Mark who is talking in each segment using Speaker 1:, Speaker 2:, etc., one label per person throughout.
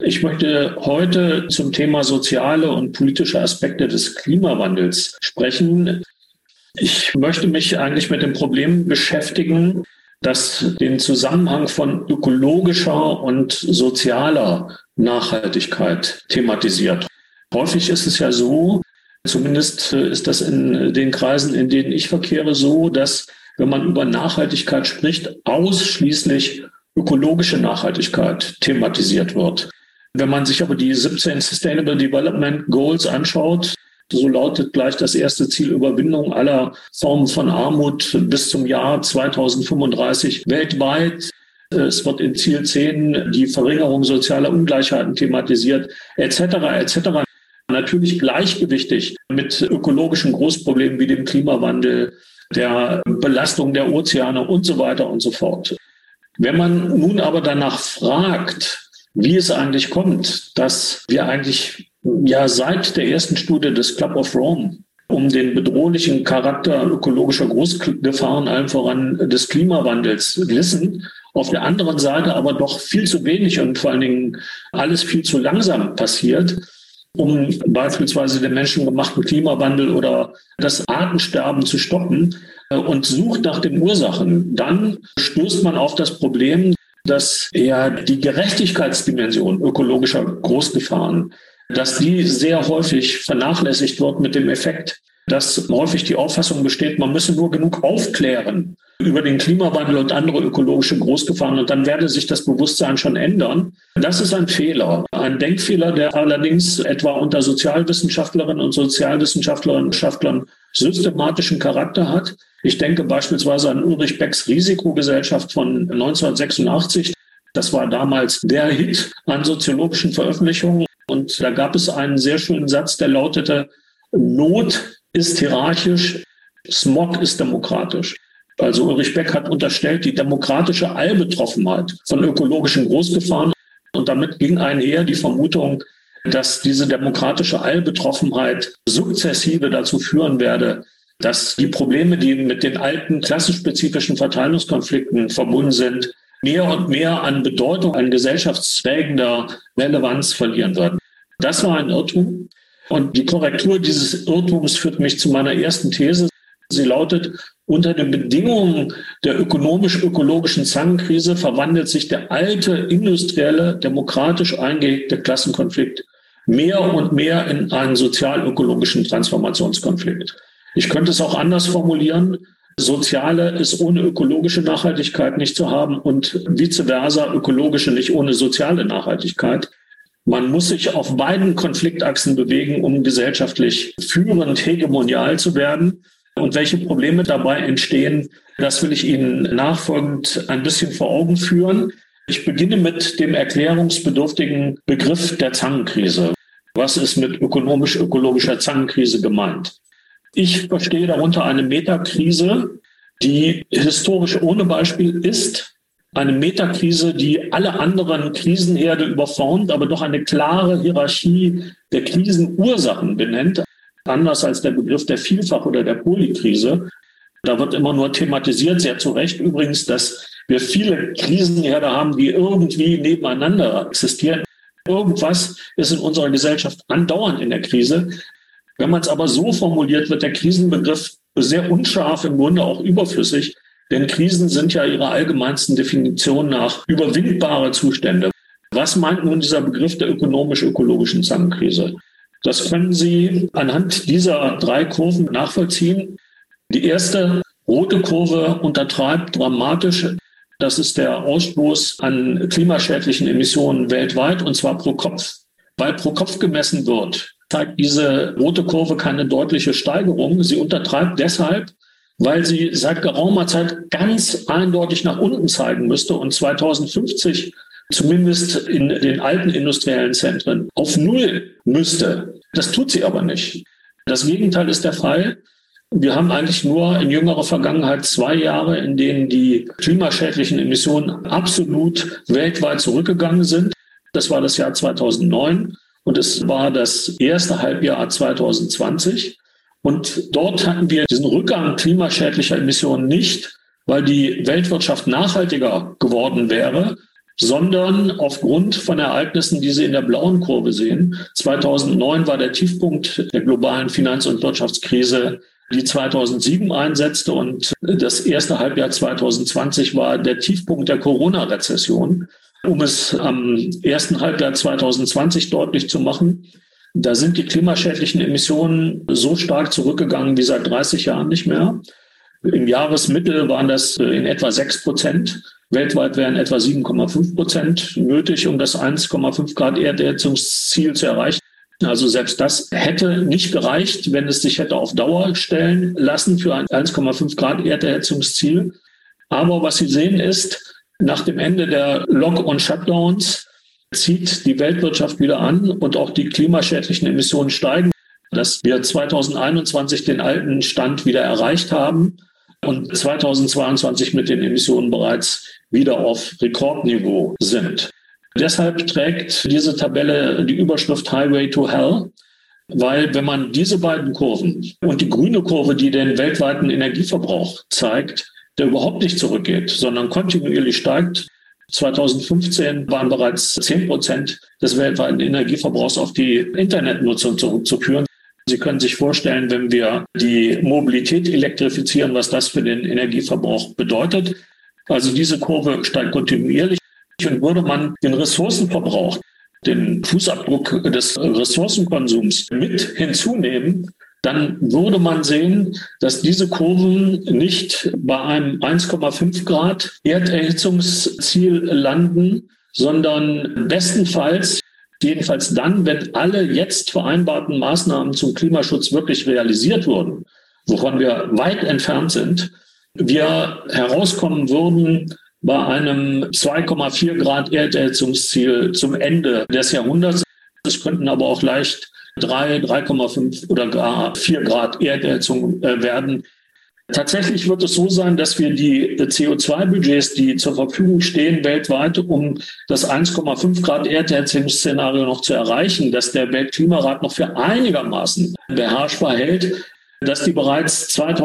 Speaker 1: Ich möchte heute zum Thema soziale und politische Aspekte des Klimawandels sprechen. Ich möchte mich eigentlich mit dem Problem beschäftigen, das den Zusammenhang von ökologischer und sozialer Nachhaltigkeit thematisiert. Häufig ist es ja so, zumindest ist das in den Kreisen, in denen ich verkehre, so, dass, wenn man über Nachhaltigkeit spricht, ausschließlich ökologische Nachhaltigkeit thematisiert wird. Wenn man sich aber die 17 Sustainable Development Goals anschaut, so lautet gleich das erste Ziel: Überwindung aller Formen von Armut bis zum Jahr 2035 weltweit. Es wird in Ziel 10 die Verringerung sozialer Ungleichheiten thematisiert, etc. etc. Natürlich gleichgewichtig mit ökologischen Großproblemen wie dem Klimawandel, der Belastung der Ozeane und so weiter und so fort. Wenn man nun aber danach fragt, wie es eigentlich kommt, dass wir eigentlich seit der ersten Studie des Club of Rome um den bedrohlichen Charakter ökologischer Großgefahren, allen voran des Klimawandels, wissen, auf der anderen Seite aber doch viel zu wenig und vor allen Dingen alles viel zu langsam passiert, um beispielsweise den menschengemachten Klimawandel oder das Artensterben zu stoppen, und sucht nach den Ursachen, dann stößt man auf das Problem, dass eher die Gerechtigkeitsdimension ökologischer Großgefahren, dass die sehr häufig vernachlässigt wird, mit dem Effekt, dass häufig die Auffassung besteht, man müsse nur genug aufklären über den Klimawandel und andere ökologische Großgefahren, und dann werde sich das Bewusstsein schon ändern. Das ist ein Fehler, ein Denkfehler, der allerdings etwa unter Sozialwissenschaftlerinnen und Sozialwissenschaftlern systematischen Charakter hat. Ich denke beispielsweise an Ulrich Becks Risikogesellschaft von 1986. Das war damals der Hit an soziologischen Veröffentlichungen. Und da gab es einen sehr schönen Satz, der lautete: Not ist hierarchisch, Smog ist demokratisch. Also Ulrich Beck hat unterstellt, die demokratische Allbetroffenheit von ökologischen Großgefahren. Und damit ging einher die Vermutung, dass diese demokratische Allbetroffenheit sukzessive dazu führen werde, dass die Probleme, die mit den alten klassenspezifischen Verteilungskonflikten verbunden sind, mehr und mehr an Bedeutung, an gesellschaftsträgender Relevanz verlieren werden. Das war ein Irrtum. Und die Korrektur dieses Irrtums führt mich zu meiner ersten These. Sie lautet: Unter den Bedingungen der ökonomisch-ökologischen Zangenkrise verwandelt sich der alte, industrielle, demokratisch eingehegte Klassenkonflikt mehr und mehr in einen sozial-ökologischen Transformationskonflikt. Ich könnte es auch anders formulieren: Soziale ist ohne ökologische Nachhaltigkeit nicht zu haben und vice versa, ökologische nicht ohne soziale Nachhaltigkeit. Man muss sich auf beiden Konfliktachsen bewegen, um gesellschaftlich führend, hegemonial zu werden. Und welche Probleme dabei entstehen, das will ich Ihnen nachfolgend ein bisschen vor Augen führen. Ich beginne mit dem erklärungsbedürftigen Begriff der Zangenkrise. Was ist mit ökonomisch-ökologischer Zangenkrise gemeint? Ich verstehe darunter eine Metakrise, die historisch ohne Beispiel ist. Eine Metakrise, die alle anderen Krisenherde überformt, aber doch eine klare Hierarchie der Krisenursachen benennt. Anders als der Begriff der Vielfach- oder der Polykrise. Da wird immer nur thematisiert, sehr zu Recht übrigens, dass wir viele Krisenherde haben, die irgendwie nebeneinander existieren. Irgendwas ist in unserer Gesellschaft andauernd in der Krise. Wenn man es aber so formuliert, wird der Krisenbegriff sehr unscharf, im Grunde auch überflüssig. Denn Krisen sind ja ihrer allgemeinsten Definition nach überwindbare Zustände. Was meint nun dieser Begriff der ökonomisch-ökologischen Zangenkrise? Das können Sie anhand dieser 3 Kurven nachvollziehen. Die erste, rote Kurve, untertreibt dramatisch. Das ist der Ausstoß an klimaschädlichen Emissionen weltweit, und zwar pro Kopf. Weil pro Kopf gemessen wird, zeigt diese rote Kurve keine deutliche Steigerung. Sie untertreibt deshalb, weil sie seit geraumer Zeit ganz eindeutig nach unten zeigen müsste und 2050 zumindest in den alten industriellen Zentren auf Null müsste. Das tut sie aber nicht. Das Gegenteil ist der Fall. Wir haben eigentlich nur in jüngerer Vergangenheit 2 Jahre, in denen die klimaschädlichen Emissionen absolut weltweit zurückgegangen sind. Das war das Jahr 2009 und es war das erste Halbjahr 2020. Und dort hatten wir diesen Rückgang klimaschädlicher Emissionen nicht, weil die Weltwirtschaft nachhaltiger geworden wäre, sondern aufgrund von Ereignissen, die Sie in der blauen Kurve sehen. 2009 war der Tiefpunkt der globalen Finanz- und Wirtschaftskrise, die 2007 einsetzte, und das erste Halbjahr 2020 war der Tiefpunkt der Corona-Rezession. Um es am ersten Halbjahr 2020 deutlich zu machen, da sind die klimaschädlichen Emissionen so stark zurückgegangen wie seit 30 Jahren nicht mehr. Im Jahresmittel waren das in etwa 6%. Weltweit wären etwa 7,5% nötig, um das 1,5 Grad Erderhitzungsziel zu erreichen. Also selbst das hätte nicht gereicht, wenn es sich hätte auf Dauer stellen lassen für ein 1,5 Grad Erderhitzungsziel. Aber was Sie sehen ist, nach dem Ende der Lock- und Shutdowns zieht die Weltwirtschaft wieder an und auch die klimaschädlichen Emissionen steigen, dass wir 2021 den alten Stand wieder erreicht haben und 2022 mit den Emissionen bereits wieder auf Rekordniveau sind. Deshalb trägt diese Tabelle die Überschrift Highway to Hell, weil wenn man diese beiden Kurven und die grüne Kurve, die den weltweiten Energieverbrauch zeigt, der überhaupt nicht zurückgeht, sondern kontinuierlich steigt. 2015 waren bereits 10% des weltweiten Energieverbrauchs auf die Internetnutzung zurückzuführen. Sie können sich vorstellen, wenn wir die Mobilität elektrifizieren, was das für den Energieverbrauch bedeutet. Also diese Kurve steigt kontinuierlich. Und würde man den Ressourcenverbrauch, den Fußabdruck des Ressourcenkonsums mit hinzunehmen, dann würde man sehen, dass diese Kurven nicht bei einem 1,5 Grad Erderhitzungsziel landen, sondern bestenfalls, jedenfalls dann, wenn alle jetzt vereinbarten Maßnahmen zum Klimaschutz wirklich realisiert wurden, wovon wir weit entfernt sind, wir herauskommen würden bei einem 2,4 Grad Erderhitzungsziel zum Ende des Jahrhunderts. Es könnten aber auch leicht 3,5 oder gar 4 Grad Erderhitzung werden. Tatsächlich wird es so sein, dass wir die CO2-Budgets, die zur Verfügung stehen weltweit, um das 1,5 Grad Erderhitzungsszenario noch zu erreichen, dass der Weltklimarat noch für einigermaßen beherrschbar hält, dass die bereits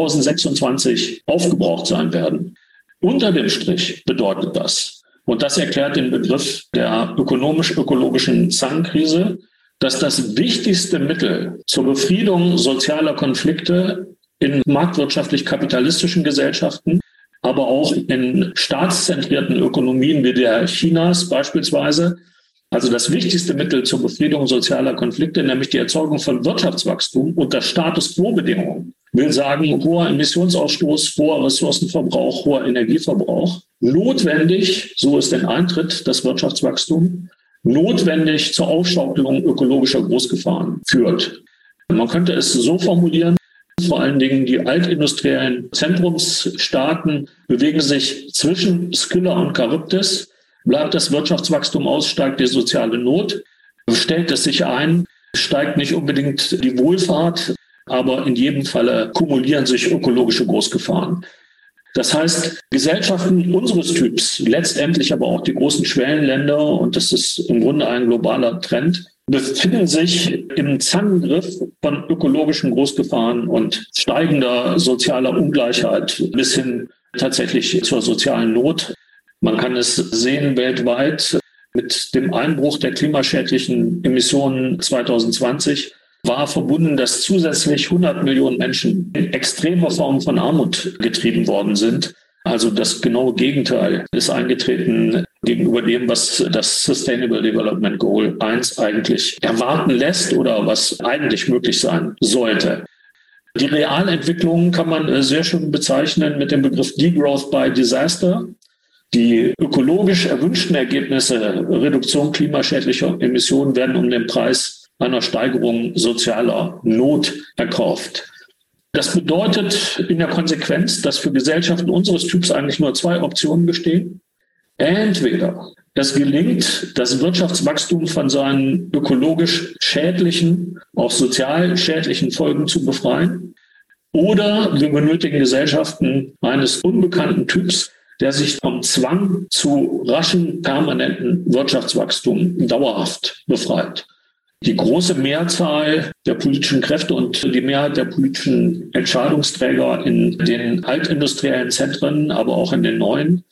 Speaker 1: 2026 aufgebraucht sein werden. Unter dem Strich bedeutet das, und das erklärt den Begriff der ökonomisch-ökologischen Zangenkrise, dass das wichtigste Mittel zur Befriedung sozialer Konflikte in marktwirtschaftlich-kapitalistischen Gesellschaften, aber auch in staatszentrierten Ökonomien wie der Chinas beispielsweise, also das wichtigste Mittel zur Befriedung sozialer Konflikte, nämlich die Erzeugung von Wirtschaftswachstum unter Status-quo-Bedingungen, will sagen, hoher Emissionsausstoß, hoher Ressourcenverbrauch, hoher Energieverbrauch, notwendig, so ist der Eintritt, das Wirtschaftswachstum, notwendig zur Aufschaukelung ökologischer Großgefahren führt. Man könnte es so formulieren, vor allen Dingen die altindustriellen Zentrumsstaaten bewegen sich zwischen Scylla und Charybdis. Bleibt das Wirtschaftswachstum aus, steigt die soziale Not, stellt es sich ein, steigt nicht unbedingt die Wohlfahrt, aber in jedem Falle kumulieren sich ökologische Großgefahren. Das heißt, Gesellschaften unseres Typs, letztendlich aber auch die großen Schwellenländer, und das ist im Grunde ein globaler Trend, befinden sich im Zangengriff von ökologischen Großgefahren und steigender sozialer Ungleichheit bis hin tatsächlich zur sozialen Not. Man kann es sehen weltweit mit dem Einbruch der klimaschädlichen Emissionen 2020 war verbunden, dass zusätzlich 100 Millionen Menschen in extreme Formen von Armut getrieben worden sind. Also das genaue Gegenteil ist eingetreten gegenüber dem, was das Sustainable Development Goal 1 eigentlich erwarten lässt oder was eigentlich möglich sein sollte. Die Realentwicklung kann man sehr schön bezeichnen mit dem Begriff Degrowth by Disaster. Die ökologisch erwünschten Ergebnisse, Reduktion klimaschädlicher Emissionen, werden um den Preis einer Steigerung sozialer Not erkauft. Das bedeutet in der Konsequenz, dass für Gesellschaften unseres Typs eigentlich nur zwei Optionen bestehen. Entweder es gelingt, das Wirtschaftswachstum von seinen ökologisch schädlichen, auch sozial schädlichen Folgen zu befreien, oder wir benötigen Gesellschaften eines unbekannten Typs, der sich vom Zwang zu raschen, permanenten Wirtschaftswachstum dauerhaft befreit. Die große Mehrzahl der politischen Kräfte und die Mehrheit der politischen Entscheidungsträger in den altindustriellen Zentren, aber auch in den neuen,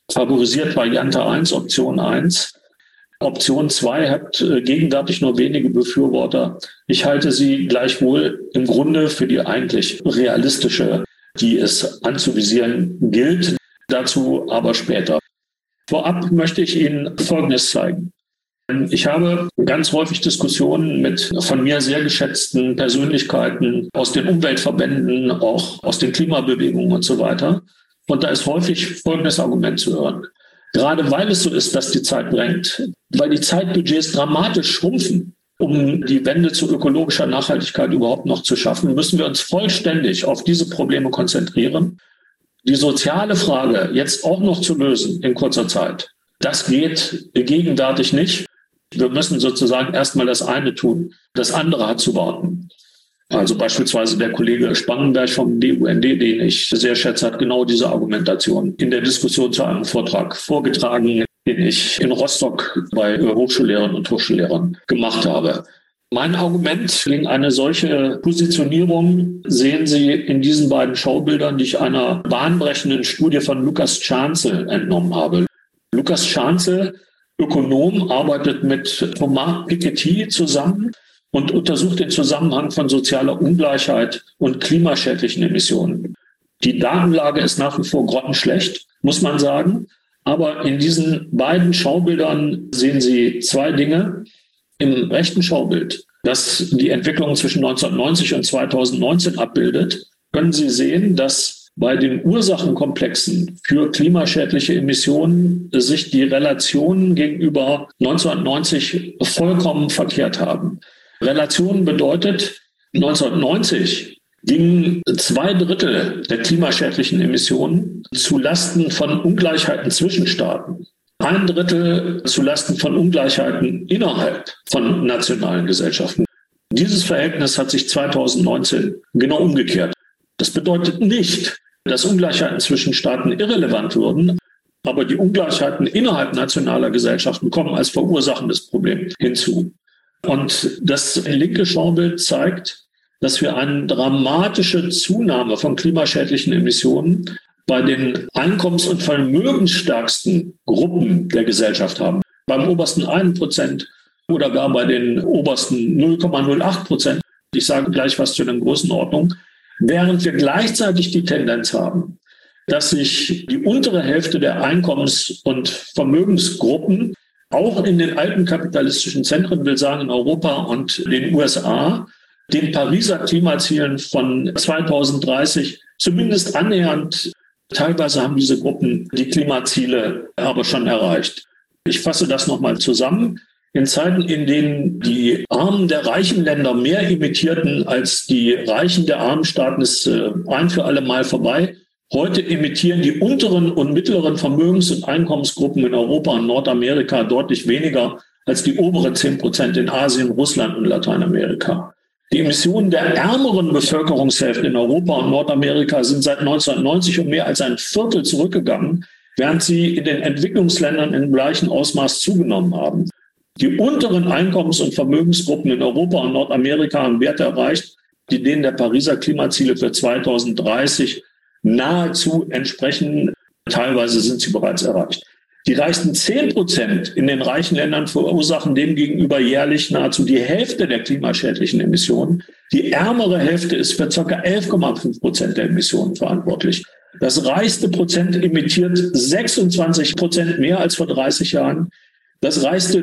Speaker 1: favorisiert Variante 1, Option 1. Option 2 hat gegenwärtig nur wenige Befürworter. Ich halte sie gleichwohl im Grunde für die eigentlich realistische, die es anzuvisieren gilt. Dazu aber später. Vorab möchte ich Ihnen Folgendes zeigen. Ich habe ganz häufig Diskussionen mit von mir sehr geschätzten Persönlichkeiten aus den Umweltverbänden, auch aus den Klimabewegungen und so weiter. Und da ist häufig folgendes Argument zu hören. Gerade weil es so ist, dass die Zeit drängt, weil die Zeitbudgets dramatisch schrumpfen, um die Wende zu ökologischer Nachhaltigkeit überhaupt noch zu schaffen, müssen wir uns vollständig auf diese Probleme konzentrieren. Die soziale Frage jetzt auch noch zu lösen in kurzer Zeit, das geht gegenwärtig nicht. Wir müssen sozusagen erstmal das eine tun. Das andere hat zu warten. Also beispielsweise der Kollege Spangenberg vom DUND, den ich sehr schätze, hat genau diese Argumentation in der Diskussion zu einem Vortrag vorgetragen, den ich in Rostock bei Hochschullehrern und Hochschullehrern gemacht habe. Mein Argument gegen eine solche Positionierung sehen Sie in diesen beiden Schaubildern, die ich einer bahnbrechenden Studie von Lukas Schanzel entnommen habe. Lukas Schanzel, Ökonom, arbeitet mit Thomas Piketty zusammen und untersucht den Zusammenhang von sozialer Ungleichheit und klimaschädlichen Emissionen. Die Datenlage ist nach wie vor grottenschlecht, muss man sagen. Aber in diesen beiden Schaubildern sehen Sie zwei Dinge. Im rechten Schaubild, das die Entwicklung zwischen 1990 und 2019 abbildet, können Sie sehen, dass bei den Ursachenkomplexen für klimaschädliche Emissionen sich die Relationen gegenüber 1990 vollkommen verkehrt haben. Relation bedeutet, 1990 gingen 2/3 der klimaschädlichen Emissionen zu Lasten von Ungleichheiten zwischen Staaten. 1/3 zu Lasten von Ungleichheiten innerhalb von nationalen Gesellschaften. Dieses Verhältnis hat sich 2019 genau umgekehrt. Das bedeutet nicht, dass Ungleichheiten zwischen Staaten irrelevant würden, aber die Ungleichheiten innerhalb nationaler Gesellschaften kommen als verursachendes Problem hinzu. Und das linke Schaubild zeigt, dass wir eine dramatische Zunahme von klimaschädlichen Emissionen bei den einkommens- und vermögensstärksten Gruppen der Gesellschaft haben. Beim obersten 1% oder gar bei den obersten 0,08%. Ich sage gleich was zu den Größenordnungen. Während wir gleichzeitig die Tendenz haben, dass sich die untere Hälfte der Einkommens- und Vermögensgruppen auch in den alten kapitalistischen Zentren, will sagen in Europa und den USA, den Pariser Klimazielen von 2030 zumindest annähernd, teilweise haben diese Gruppen die Klimaziele aber schon erreicht. Ich fasse das nochmal zusammen. In Zeiten, in denen die Armen der reichen Länder mehr emittierten als die Reichen der armen Staaten, ist ein für alle Mal vorbei. Heute emittieren die unteren und mittleren Vermögens- und Einkommensgruppen in Europa und Nordamerika deutlich weniger als die oberen 10% in Asien, Russland und Lateinamerika. Die Emissionen der ärmeren Bevölkerungshälfte in Europa und Nordamerika sind seit 1990 um mehr als ein Viertel zurückgegangen, während sie in den Entwicklungsländern im gleichen Ausmaß zugenommen haben. Die unteren Einkommens- und Vermögensgruppen in Europa und Nordamerika haben Werte erreicht, die denen der Pariser Klimaziele für 2030 nahezu entsprechen. Teilweise sind sie bereits erreicht. Die reichsten 10% in den reichen Ländern verursachen demgegenüber jährlich nahezu die Hälfte der klimaschädlichen Emissionen. Die ärmere Hälfte ist für ca. 11,5% der Emissionen verantwortlich. Das reichste Prozent emittiert 26% mehr als vor 30 Jahren. Das reichste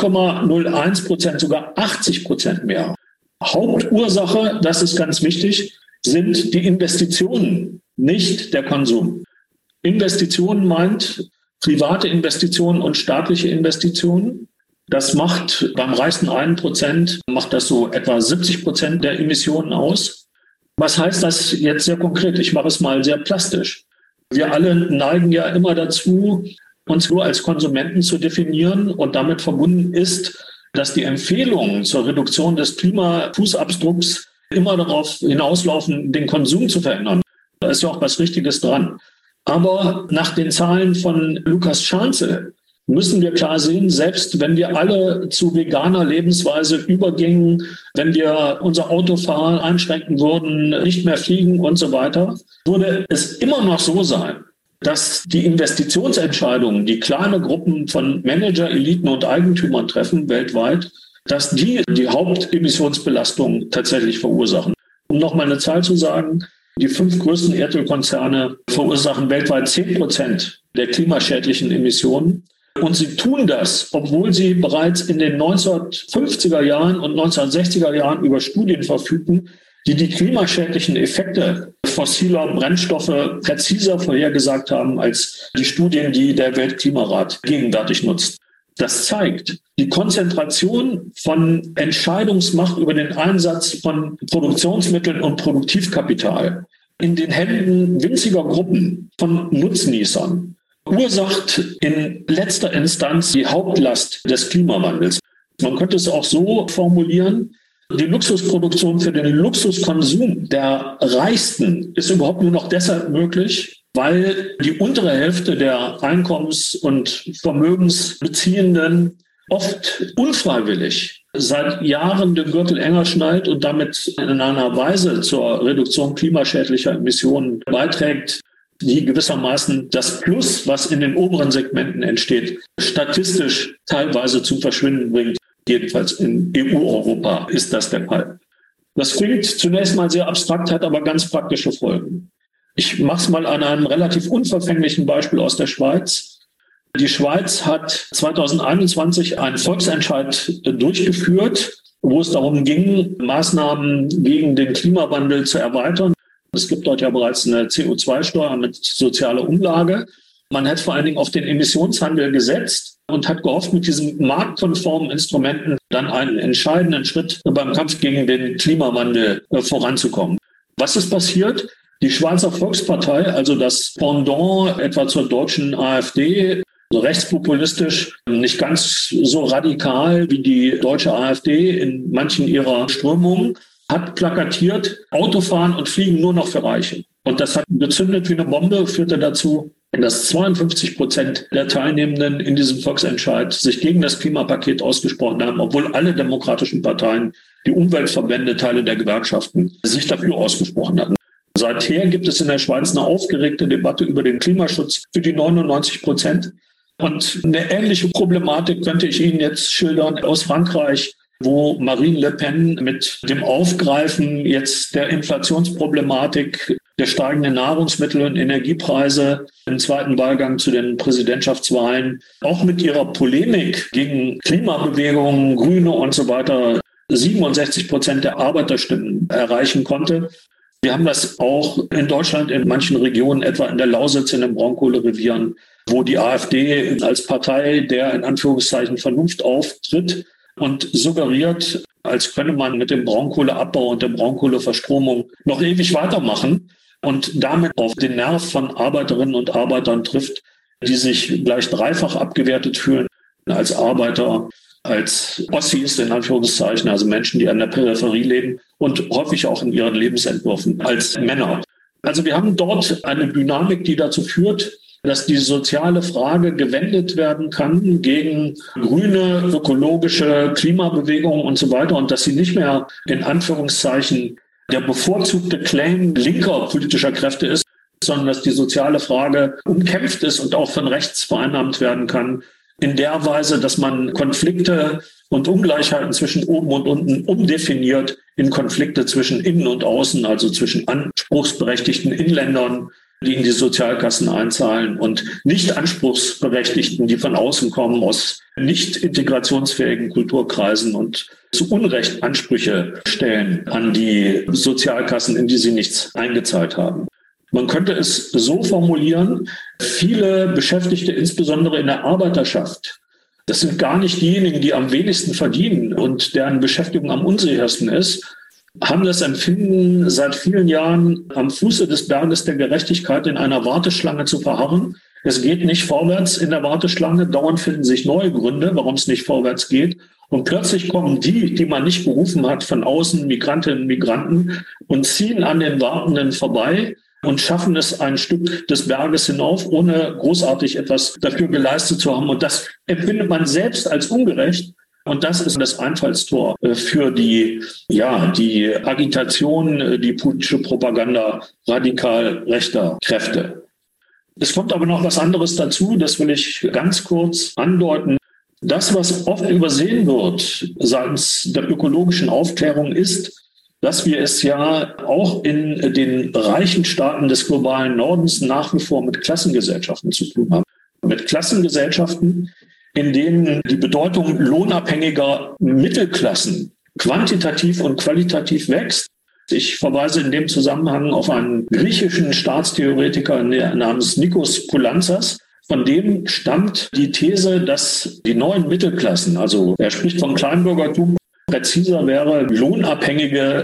Speaker 1: 0,01%, sogar 80% mehr. Hauptursache, das ist ganz wichtig, sind die Investitionen, nicht der Konsum. Investitionen meint private Investitionen und staatliche Investitionen. Das macht beim reichsten 1%, macht das so etwa 70% der Emissionen aus. Was heißt das jetzt sehr konkret? Ich mache es mal sehr plastisch. Wir alle neigen ja immer dazu, uns nur als Konsumenten zu definieren, und damit verbunden ist, dass die Empfehlungen zur Reduktion des Klimafußabdrucks immer darauf hinauslaufen, den Konsum zu verändern. Da ist ja auch was Richtiges dran. Aber nach den Zahlen von Lukas Schanzel müssen wir klar sehen, selbst wenn wir alle zu veganer Lebensweise übergingen, wenn wir unser Autofahren einschränken würden, nicht mehr fliegen und so weiter, würde es immer noch so sein, dass die Investitionsentscheidungen, die kleine Gruppen von Manager, Eliten und Eigentümern treffen weltweit, dass die Hauptemissionsbelastung tatsächlich verursachen. Um nochmal eine Zahl zu sagen, die 5 größten Erdölkonzerne verursachen weltweit 10% der klimaschädlichen Emissionen. Und sie tun das, obwohl sie bereits in den 1950er Jahren und 1960er Jahren über Studien verfügten, die klimaschädlichen Effekte fossiler Brennstoffe präziser vorhergesagt haben als die Studien, die der Weltklimarat gegenwärtig nutzt. Das zeigt, die Konzentration von Entscheidungsmacht über den Einsatz von Produktionsmitteln und Produktivkapital in den Händen winziger Gruppen von Nutznießern ursacht in letzter Instanz die Hauptlast des Klimawandels. Man könnte es auch so formulieren: Die Luxusproduktion für den Luxuskonsum der Reichsten ist überhaupt nur noch deshalb möglich, weil die untere Hälfte der Einkommens- und Vermögensbeziehenden oft unfreiwillig seit Jahren den Gürtel enger schnallt und damit in einer Weise zur Reduktion klimaschädlicher Emissionen beiträgt, die gewissermaßen das Plus, was in den oberen Segmenten entsteht, statistisch teilweise zum Verschwinden bringt. Jedenfalls in EU-Europa ist das der Fall. Das klingt zunächst mal sehr abstrakt, hat aber ganz praktische Folgen. Ich mache es mal an einem relativ unverfänglichen Beispiel aus der Schweiz. Die Schweiz hat 2021 einen Volksentscheid durchgeführt, wo es darum ging, Maßnahmen gegen den Klimawandel zu erweitern. Es gibt dort ja bereits eine CO2-Steuer mit sozialer Umlage. Man hat vor allen Dingen auf den Emissionshandel gesetzt und hat gehofft, mit diesen marktkonformen Instrumenten dann einen entscheidenden Schritt beim Kampf gegen den Klimawandel voranzukommen. Was ist passiert? Die Schweizer Volkspartei, also das Pendant etwa zur deutschen AfD, so rechtspopulistisch, nicht ganz so radikal wie die deutsche AfD in manchen ihrer Strömungen, hat plakatiert: Autofahren und Fliegen nur noch für Reiche. Und das hat gezündet wie eine Bombe, führte dazu, dass 52% der Teilnehmenden in diesem Volksentscheid sich gegen das Klimapaket ausgesprochen haben, obwohl alle demokratischen Parteien, die Umweltverbände, Teile der Gewerkschaften sich dafür ausgesprochen hatten. Seither gibt es in der Schweiz eine aufgeregte Debatte über den Klimaschutz für die 99%. Und eine ähnliche Problematik könnte ich Ihnen jetzt schildern aus Frankreich, wo Marine Le Pen mit dem Aufgreifen jetzt der Inflationsproblematik, der steigenden Nahrungsmittel- und Energiepreise im zweiten Wahlgang zu den Präsidentschaftswahlen, auch mit ihrer Polemik gegen Klimabewegungen, Grüne und so weiter, 67% der Arbeiterstimmen erreichen konnte. Wir haben das auch in Deutschland in manchen Regionen, etwa in der Lausitz, in den Braunkohlerevieren, wo die AfD als Partei der in Anführungszeichen Vernunft auftritt und suggeriert, als könne man mit dem Braunkohleabbau und der Braunkohleverstromung noch ewig weitermachen und damit auf den Nerv von Arbeiterinnen und Arbeitern trifft, die sich gleich dreifach abgewertet fühlen als Arbeiter, als Ossis in Anführungszeichen, also Menschen, die an der Peripherie leben und häufig auch in ihren Lebensentwürfen als Männer. Also wir haben dort eine Dynamik, die dazu führt, dass die soziale Frage gewendet werden kann gegen grüne, ökologische Klimabewegungen und so weiter und dass sie nicht mehr in Anführungszeichen der bevorzugte Claim linker politischer Kräfte ist, sondern dass die soziale Frage umkämpft ist und auch von rechts vereinnahmt werden kann, in der Weise, dass man Konflikte und Ungleichheiten zwischen oben und unten umdefiniert in Konflikte zwischen innen und außen, also zwischen anspruchsberechtigten Inländern, die in die Sozialkassen einzahlen, und nicht Anspruchsberechtigten, die von außen kommen, aus nicht integrationsfähigen Kulturkreisen und zu Unrecht Ansprüche stellen an die Sozialkassen, in die sie nichts eingezahlt haben. Man könnte es so formulieren: Viele Beschäftigte, insbesondere in der Arbeiterschaft, das sind gar nicht diejenigen, die am wenigsten verdienen und deren Beschäftigung am unsichersten ist, haben das Empfinden, seit vielen Jahren am Fuße des Berges der Gerechtigkeit in einer Warteschlange zu verharren. Es geht nicht vorwärts in der Warteschlange, dauernd finden sich neue Gründe, warum es nicht vorwärts geht. Und plötzlich kommen die man nicht berufen hat, von außen, Migrantinnen und Migranten, und ziehen an den Wartenden vorbei und schaffen es ein Stück des Berges hinauf, ohne großartig etwas dafür geleistet zu haben. Und das empfindet man selbst als ungerecht. Und das ist das Einfallstor für die Agitation, die politische Propaganda radikal rechter Kräfte. Es kommt aber noch was anderes dazu, das will ich ganz kurz andeuten. Das, was oft übersehen wird seitens der ökologischen Aufklärung, ist, dass wir es ja auch in den reichen Staaten des globalen Nordens nach wie vor mit Klassengesellschaften zu tun haben. Mit Klassengesellschaften, in denen die Bedeutung lohnabhängiger Mittelklassen quantitativ und qualitativ wächst. Ich verweise in dem Zusammenhang auf einen griechischen Staatstheoretiker namens Nikos Poulantzas. Von dem stammt die These, dass die neuen Mittelklassen, also er spricht vom Kleinbürgertum, präziser wäre lohnabhängige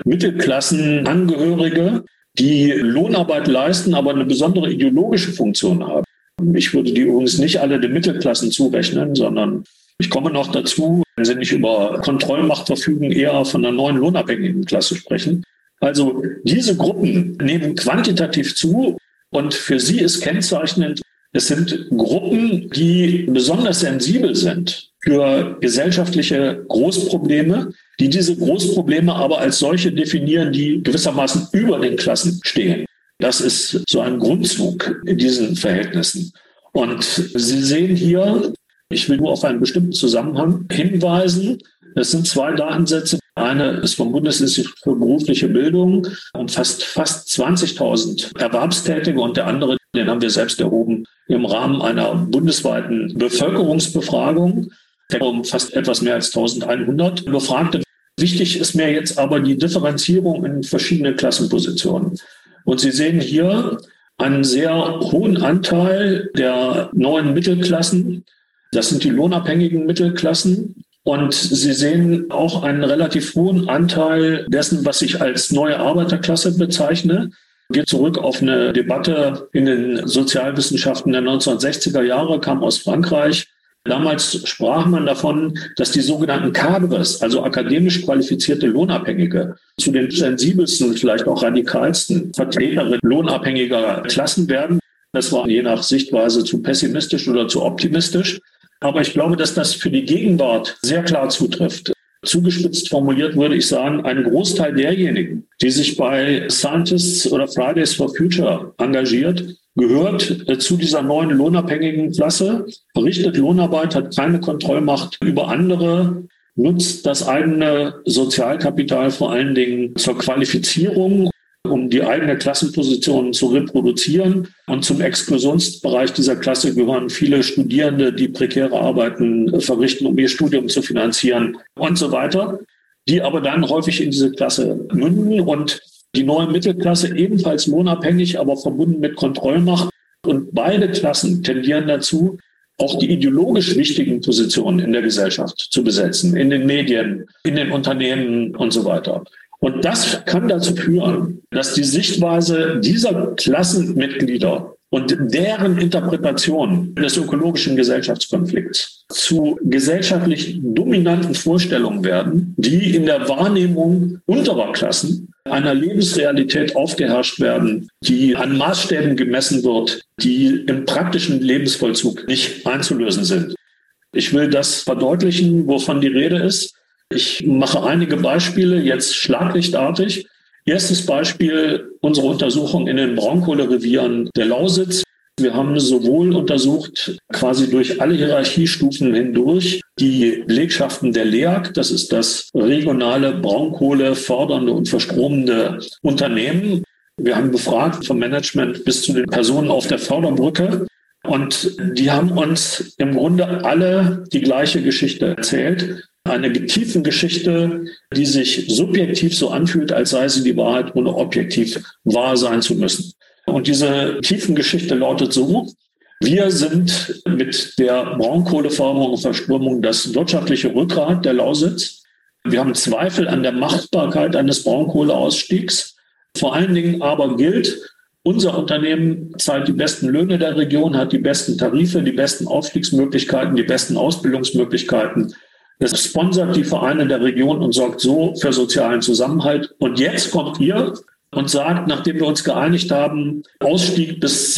Speaker 1: Mittelklassenangehörige, die Lohnarbeit leisten, aber eine besondere ideologische Funktion haben. Ich würde die übrigens nicht alle den Mittelklassen zurechnen, sondern ich komme noch dazu, wenn Sie nicht über Kontrollmacht verfügen, eher von einer neuen lohnabhängigen Klasse sprechen. Also diese Gruppen nehmen quantitativ zu und für sie ist kennzeichnend, es sind Gruppen, die besonders sensibel sind für gesellschaftliche Großprobleme, die diese Großprobleme aber als solche definieren, die gewissermaßen über den Klassen stehen. Das ist so ein Grundzug in diesen Verhältnissen. Und Sie sehen hier, ich will nur auf einen bestimmten Zusammenhang hinweisen. Es sind zwei Datensätze. Eine ist vom Bundesinstitut für berufliche Bildung, umfasst fast 20.000 Erwerbstätige und der andere, den haben wir selbst erhoben im Rahmen einer bundesweiten Bevölkerungsbefragung, der umfasst etwas mehr als 1.100 Befragte. Wichtig ist mir jetzt aber die Differenzierung in verschiedene Klassenpositionen. Und Sie sehen hier einen sehr hohen Anteil der neuen Mittelklassen. Das sind die lohnabhängigen Mittelklassen. Und Sie sehen auch einen relativ hohen Anteil dessen, was ich als neue Arbeiterklasse bezeichne. Geht zurück auf eine Debatte in den Sozialwissenschaften der 1960er Jahre, kam aus Frankreich. Damals sprach man davon, dass die sogenannten Cadres, also akademisch qualifizierte Lohnabhängige, zu den sensibelsten und vielleicht auch radikalsten Vertreterinnen lohnabhängiger Klassen werden. Das war je nach Sichtweise zu pessimistisch oder zu optimistisch. Aber ich glaube, dass das für die Gegenwart sehr klar zutrifft. Zugespitzt formuliert würde ich sagen, ein Großteil derjenigen, die sich bei Scientists oder Fridays for Future engagiert, gehört zu dieser neuen lohnabhängigen Klasse, verrichtet Lohnarbeit, hat keine Kontrollmacht über andere, nutzt das eigene Sozialkapital vor allen Dingen zur Qualifizierung, um die eigene Klassenposition zu reproduzieren. Und zum Exklusionsbereich dieser Klasse gehören viele Studierende, die prekäre Arbeiten verrichten, um ihr Studium zu finanzieren und so weiter, die aber dann häufig in diese Klasse münden und die neue Mittelklasse ebenfalls lohnabhängig, aber verbunden mit Kontrollmacht. Und beide Klassen tendieren dazu, auch die ideologisch wichtigen Positionen in der Gesellschaft zu besetzen, in den Medien, in den Unternehmen und so weiter. Und das kann dazu führen, dass die Sichtweise dieser Klassenmitglieder und deren Interpretation des ökologischen Gesellschaftskonflikts zu gesellschaftlich dominanten Vorstellungen werden, die in der Wahrnehmung unterer Klassen einer Lebensrealität aufgeherrscht werden, die an Maßstäben gemessen wird, die im praktischen Lebensvollzug nicht einzulösen sind. Ich will das verdeutlichen, wovon die Rede ist. Ich mache einige Beispiele jetzt schlaglichtartig. Erstes Beispiel, unsere Untersuchung in den Braunkohlerevieren der Lausitz. Wir haben sowohl untersucht, quasi durch alle Hierarchiestufen hindurch, die Belegschaften der LEAG, das ist das regionale Braunkohle fördernde und verstromende Unternehmen. Wir haben befragt vom Management bis zu den Personen auf der Förderbrücke. Und die haben uns im Grunde alle die gleiche Geschichte erzählt. Eine Tiefengeschichte, die sich subjektiv so anfühlt, als sei sie die Wahrheit, ohne objektiv wahr sein zu müssen. Und diese Tiefengeschichte lautet so: Wir sind mit der Braunkohleförderung und Verstromung das wirtschaftliche Rückgrat der Lausitz. Wir haben Zweifel an der Machbarkeit eines Braunkohleausstiegs. Vor allen Dingen aber gilt, unser Unternehmen zahlt die besten Löhne der Region, hat die besten Tarife, die besten Aufstiegsmöglichkeiten, die besten Ausbildungsmöglichkeiten. Es sponsert die Vereine der Region und sorgt so für sozialen Zusammenhalt. Und jetzt kommt ihr und sagt, nachdem wir uns geeinigt haben, Ausstieg bis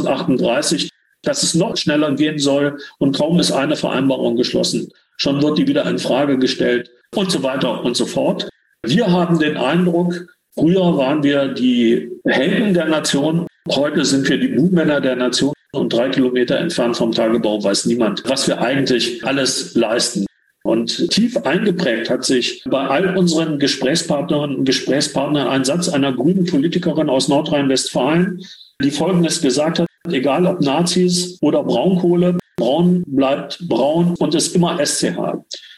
Speaker 1: 2038, dass es noch schneller gehen soll und kaum ist eine Vereinbarung geschlossen, schon wird die wieder in Frage gestellt und so weiter und so fort. Wir haben den Eindruck, früher waren wir die Helden der Nation, heute sind wir die Buhmänner der Nation. und 3 Kilometer entfernt vom Tagebau weiß niemand, was wir eigentlich alles leisten. Und tief eingeprägt hat sich bei all unseren Gesprächspartnerinnen und Gesprächspartnern ein Satz einer grünen Politikerin aus Nordrhein-Westfalen, die Folgendes gesagt hat: Egal ob Nazis oder Braunkohle, braun bleibt braun und ist immer SCH.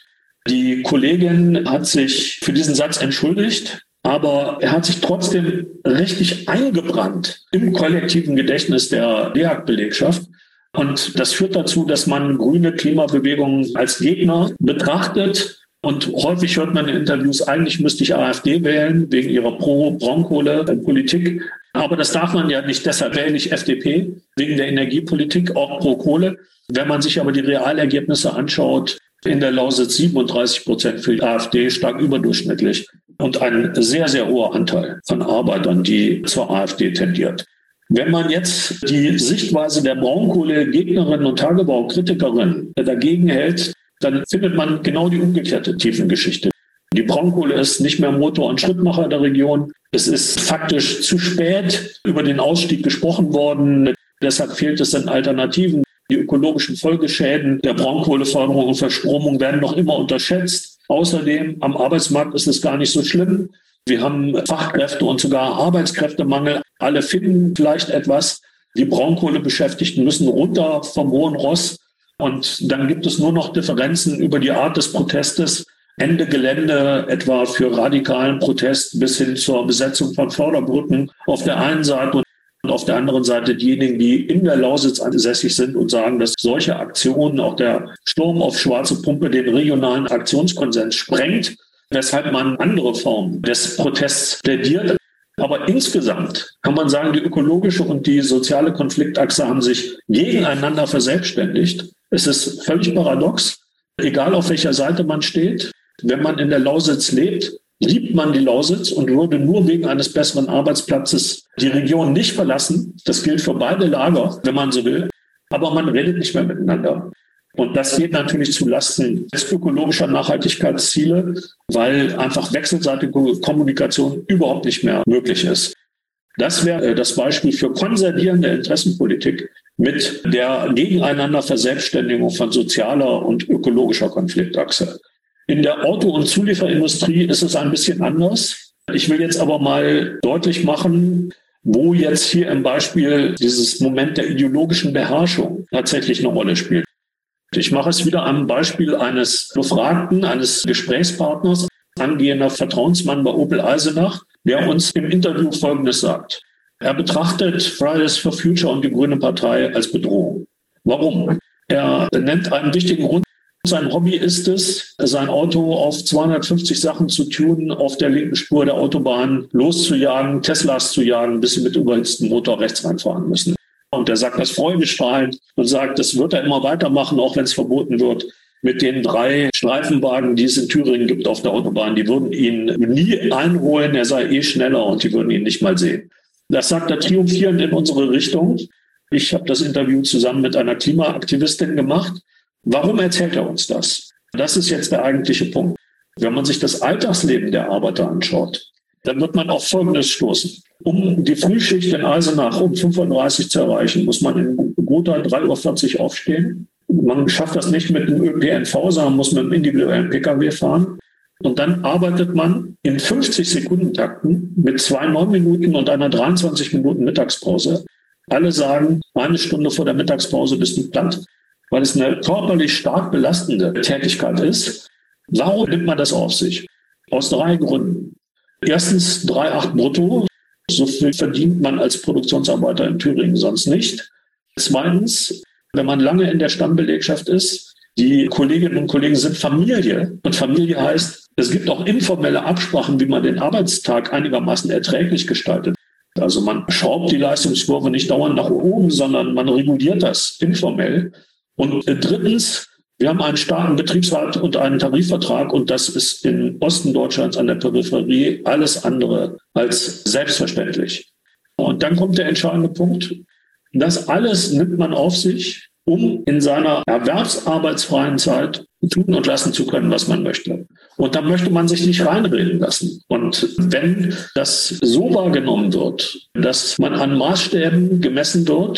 Speaker 1: Die Kollegin hat sich für diesen Satz entschuldigt, aber er hat sich trotzdem richtig eingebrannt im kollektiven Gedächtnis der DEAG-Belegschaft. Und das führt dazu, dass man grüne Klimabewegungen als Gegner betrachtet. Und häufig hört man in Interviews, eigentlich müsste ich AfD wählen, wegen ihrer Pro-Braunkohle-Politik. Aber das darf man ja nicht, deshalb wähle ich FDP, wegen der Energiepolitik, auch pro Kohle. Wenn man sich aber die Realergebnisse anschaut, in der Lausitz 37% für die AfD, stark überdurchschnittlich. Und ein sehr, sehr hoher Anteil von Arbeitern, die zur AfD tendiert. Wenn man jetzt die Sichtweise der Braunkohle-Gegnerinnen und Tagebaukritikerinnen dagegen hält, dann findet man genau die umgekehrte Tiefengeschichte. Die Braunkohle ist nicht mehr Motor und Schrittmacher der Region. Es ist faktisch zu spät über den Ausstieg gesprochen worden. Deshalb fehlt es an Alternativen. Die ökologischen Folgeschäden der Braunkohleförderung und Verstromung werden noch immer unterschätzt. Außerdem am Arbeitsmarkt ist es gar nicht so schlimm. Wir haben Fachkräfte und sogar Arbeitskräftemangel. Alle finden vielleicht etwas. Die Braunkohlebeschäftigten müssen runter vom hohen Ross. Und dann gibt es nur noch Differenzen über die Art des Protestes. Ende Gelände etwa für radikalen Protest bis hin zur Besetzung von Förderbrücken auf der einen Seite und auf der anderen Seite diejenigen, die in der Lausitz ansässig sind und sagen, dass solche Aktionen, auch der Sturm auf Schwarze Pumpe, den regionalen Aktionskonsens sprengt, weshalb man andere Formen des Protests plädiert. Aber insgesamt kann man sagen, die ökologische und die soziale Konfliktachse haben sich gegeneinander verselbstständigt. Es ist völlig paradox, egal auf welcher Seite man steht. Wenn man in der Lausitz lebt, liebt man die Lausitz und würde nur wegen eines besseren Arbeitsplatzes die Region nicht verlassen. Das gilt für beide Lager, wenn man so will. Aber man redet nicht mehr miteinander. Und das geht natürlich zulasten des ökologischer Nachhaltigkeitsziele, weil einfach wechselseitige Kommunikation überhaupt nicht mehr möglich ist. Das wäre das Beispiel für konservierende Interessenpolitik mit der gegeneinander Verselbstständigung von sozialer und ökologischer Konfliktachse. In der Auto- und Zulieferindustrie ist es ein bisschen anders. Ich will jetzt aber mal deutlich machen, wo jetzt hier im Beispiel dieses Moment der ideologischen Beherrschung tatsächlich eine Rolle spielt. Ich mache es wieder am Beispiel eines Befragten, eines Gesprächspartners, angehender Vertrauensmann bei Opel Eisenach, der uns im Interview Folgendes sagt. Er betrachtet Fridays for Future und die Grüne Partei als Bedrohung. Warum? Er nennt einen wichtigen Grund. Sein Hobby ist es, sein Auto auf 250 Sachen zu tunen, auf der linken Spur der Autobahn loszujagen, Teslas zu jagen, bis sie mit überhitztem Motor rechts reinfahren müssen. Und er sagt das freudestrahlend und sagt, das wird er immer weitermachen, auch wenn es verboten wird. Mit den 3 Streifenwagen, die es in Thüringen gibt auf der Autobahn, die würden ihn nie einholen, er sei schneller und die würden ihn nicht mal sehen. Das sagt er triumphierend in unsere Richtung. Ich habe das Interview zusammen mit einer Klimaaktivistin gemacht. Warum erzählt er uns das? Das ist jetzt der eigentliche Punkt. Wenn man sich das Alltagsleben der Arbeiter anschaut, dann wird man auf Folgendes stoßen. Um die Frühschicht in Eisenach um 5.30 Uhr zu erreichen, muss man in Gotha 3.40 Uhr aufstehen. Man schafft das nicht mit dem ÖPNV, sondern muss mit einem individuellen Pkw fahren. Und dann arbeitet man in 50-Sekunden-Takten mit 2 9-Minuten und einer 23 Minuten Mittagspause. Alle sagen, 1 Stunde vor der Mittagspause bist du platt, weil es eine körperlich stark belastende Tätigkeit ist. Warum nimmt man das auf sich? Aus 3 Gründen. Erstens 3,8 brutto. So viel verdient man als Produktionsarbeiter in Thüringen sonst nicht. Zweitens, wenn man lange in der Stammbelegschaft ist, die Kolleginnen und Kollegen sind Familie. Und Familie heißt, es gibt auch informelle Absprachen, wie man den Arbeitstag einigermaßen erträglich gestaltet. Also man schraubt die Leistungskurve nicht dauernd nach oben, sondern man reguliert das informell. Und drittens, wir haben einen starken Betriebsrat und einen Tarifvertrag und das ist im Osten Deutschlands an der Peripherie alles andere als selbstverständlich. Und dann kommt der entscheidende Punkt. Das alles nimmt man auf sich, um in seiner erwerbsarbeitsfreien Zeit tun und lassen zu können, was man möchte. Und da möchte man sich nicht reinreden lassen. Und wenn das so wahrgenommen wird, dass man an Maßstäben gemessen wird,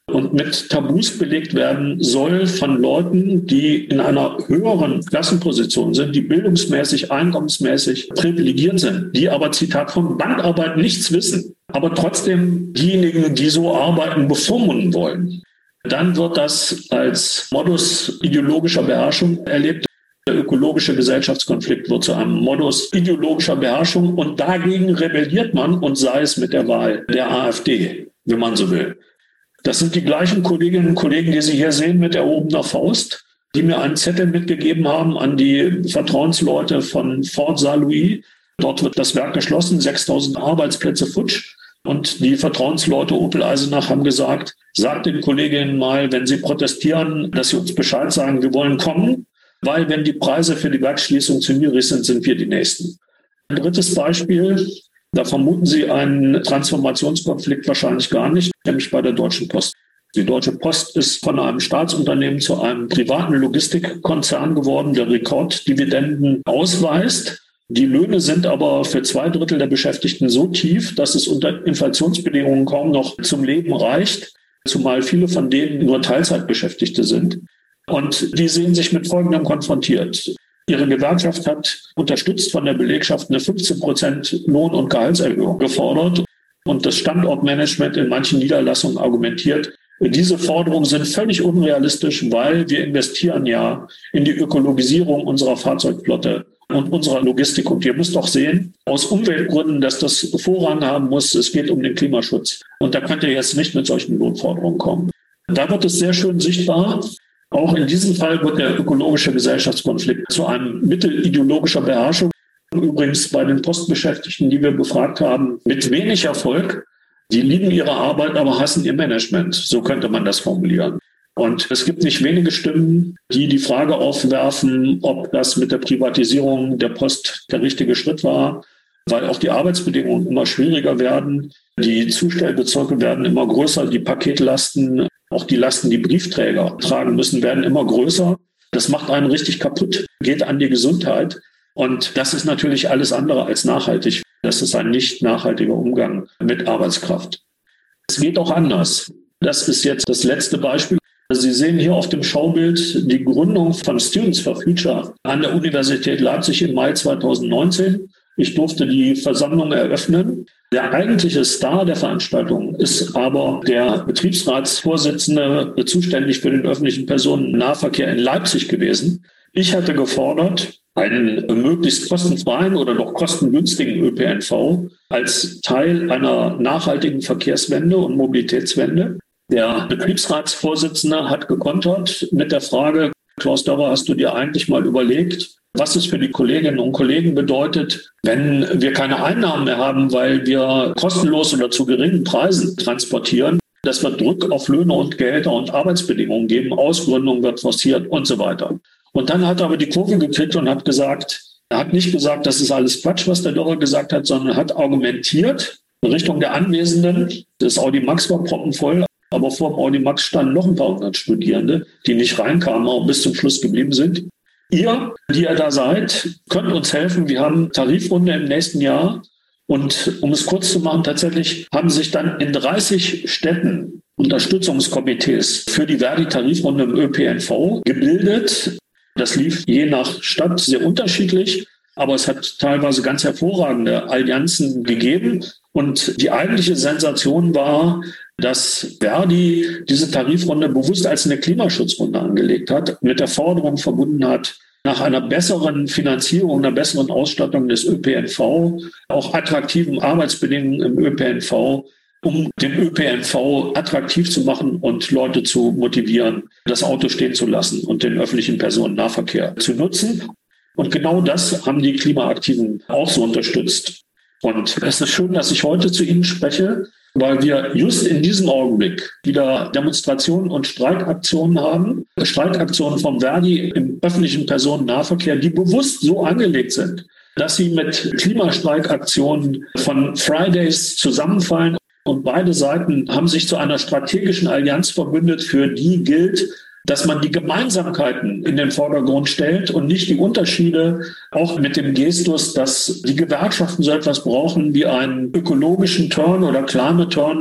Speaker 1: und mit Tabus belegt werden soll von Leuten, die in einer höheren Klassenposition sind, die bildungsmäßig, einkommensmäßig privilegiert sind, die aber, Zitat, von Bandarbeit nichts wissen, aber trotzdem diejenigen, die so arbeiten, bevormunden wollen. Dann wird das als Modus ideologischer Beherrschung erlebt. Der ökologische Gesellschaftskonflikt wird zu einem Modus ideologischer Beherrschung und dagegen rebelliert man, und sei es mit der Wahl der AfD, wenn man so will. Das sind die gleichen Kolleginnen und Kollegen, die Sie hier sehen mit erhobener Faust, die mir einen Zettel mitgegeben haben an die Vertrauensleute von Fort Saint-Louis. Dort wird das Werk geschlossen, 6.000 Arbeitsplätze futsch. Und die Vertrauensleute Opel Eisenach haben gesagt, sagt den Kolleginnen mal, wenn sie protestieren, dass sie uns Bescheid sagen, wir wollen kommen. Weil wenn die Preise für die Werksschließung zu niedrig sind, sind wir die Nächsten. Ein drittes Beispiel, da vermuten Sie einen Transformationskonflikt wahrscheinlich gar nicht, nämlich bei der Deutschen Post. Die Deutsche Post ist von einem Staatsunternehmen zu einem privaten Logistikkonzern geworden, der Rekorddividenden ausweist. Die Löhne sind aber für 2/3 der Beschäftigten so tief, dass es unter Inflationsbedingungen kaum noch zum Leben reicht, zumal viele von denen nur Teilzeitbeschäftigte sind. Und die sehen sich mit Folgendem konfrontiert. Ihre Gewerkschaft hat, unterstützt von der Belegschaft, eine 15% Lohn- und Gehaltserhöhung gefordert. Und das Standortmanagement in manchen Niederlassungen argumentiert, diese Forderungen sind völlig unrealistisch, weil wir investieren ja in die Ökologisierung unserer Fahrzeugflotte und unserer Logistik. Und ihr müsst doch sehen, aus Umweltgründen, dass das Vorrang haben muss. Es geht um den Klimaschutz. Und da könnt ihr jetzt nicht mit solchen Lohnforderungen kommen. Da wird es sehr schön sichtbar. Auch in diesem Fall wird der ökologische Gesellschaftskonflikt zu einem Mittel ideologischer Beherrschung. Übrigens bei den Postbeschäftigten, die wir befragt haben, mit wenig Erfolg. Die lieben ihre Arbeit, aber hassen ihr Management. So könnte man das formulieren. Und es gibt nicht wenige Stimmen, die die Frage aufwerfen, ob das mit der Privatisierung der Post der richtige Schritt war, weil auch die Arbeitsbedingungen immer schwieriger werden. Die Zustellbezirke werden immer größer, die Paketlasten, auch die Lasten, die Briefträger tragen müssen, werden immer größer. Das macht einen richtig kaputt, geht an die Gesundheit. Und das ist natürlich alles andere als nachhaltig. Das ist ein nicht nachhaltiger Umgang mit Arbeitskraft. Es geht auch anders. Das ist jetzt das letzte Beispiel. Sie sehen hier auf dem Schaubild die Gründung von Students for Future an der Universität Leipzig im Mai 2019. Ich durfte die Versammlung eröffnen. Der eigentliche Star der Veranstaltung ist aber der Betriebsratsvorsitzende, zuständig für den öffentlichen Personennahverkehr in Leipzig gewesen. Ich hatte gefordert, einen möglichst kostenfreien oder doch kostengünstigen ÖPNV als Teil einer nachhaltigen Verkehrswende und Mobilitätswende. Der Betriebsratsvorsitzende hat gekontert mit der Frage, Klaus Dörrer, hast du dir eigentlich mal überlegt, was es für die Kolleginnen und Kollegen bedeutet, wenn wir keine Einnahmen mehr haben, weil wir kostenlos oder zu geringen Preisen transportieren? Das wird Druck auf Löhne und Gehälter und Arbeitsbedingungen geben, Ausgründung wird forciert und so weiter. Und dann hat er aber die Kurve gekriegt und hat gesagt, er hat nicht gesagt, das ist alles Quatsch, was der Dörrer gesagt hat, sondern hat argumentiert in Richtung der Anwesenden. Das Audi Max war proppenvoll, aber vor dem Audi Max standen noch ein paar hundert Studierende, die nicht reinkamen, aber bis zum Schluss geblieben sind. Ihr, die ihr da seid, könnt uns helfen. Wir haben Tarifrunde im nächsten Jahr. Und um es kurz zu machen, tatsächlich haben sich dann in 30 Städten Unterstützungskomitees für die Verdi-Tarifrunde im ÖPNV gebildet. Das lief je nach Stadt sehr unterschiedlich, aber es hat teilweise ganz hervorragende Allianzen gegeben. Und die eigentliche Sensation war, dass Verdi diese Tarifrunde bewusst als eine Klimaschutzrunde angelegt hat, mit der Forderung verbunden hat, nach einer besseren Finanzierung, einer besseren Ausstattung des ÖPNV, auch attraktiven Arbeitsbedingungen im ÖPNV, um den ÖPNV attraktiv zu machen und Leute zu motivieren, das Auto stehen zu lassen und den öffentlichen Personennahverkehr zu nutzen. Und genau das haben die Klimaaktiven auch so unterstützt. Und es ist schön, dass ich heute zu Ihnen spreche, weil wir just in diesem Augenblick wieder Demonstrationen und Streikaktionen haben. Streikaktionen vom Verdi im öffentlichen Personennahverkehr, die bewusst so angelegt sind, dass sie mit Klimastreikaktionen von Fridays zusammenfallen. Und beide Seiten haben sich zu einer strategischen Allianz verbündet, für die gilt, dass man die Gemeinsamkeiten in den Vordergrund stellt und nicht die Unterschiede, auch mit dem Gestus, dass die Gewerkschaften so etwas brauchen wie einen ökologischen Turn oder Climate Turn.